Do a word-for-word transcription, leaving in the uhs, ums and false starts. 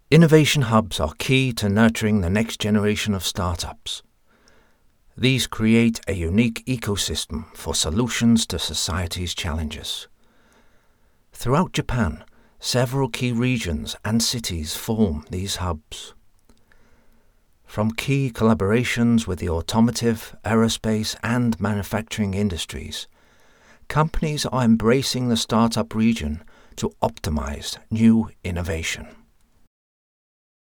Innovation hubs are key to nurturing the next generation of startups. These create a unique ecosystem for solutions to society's challenges. Throughout Japan, several key regions and cities form these hubs. From key collaborations with the automotive, aerospace, and manufacturing industries, companies are embracing the startup region to optimize new innovation.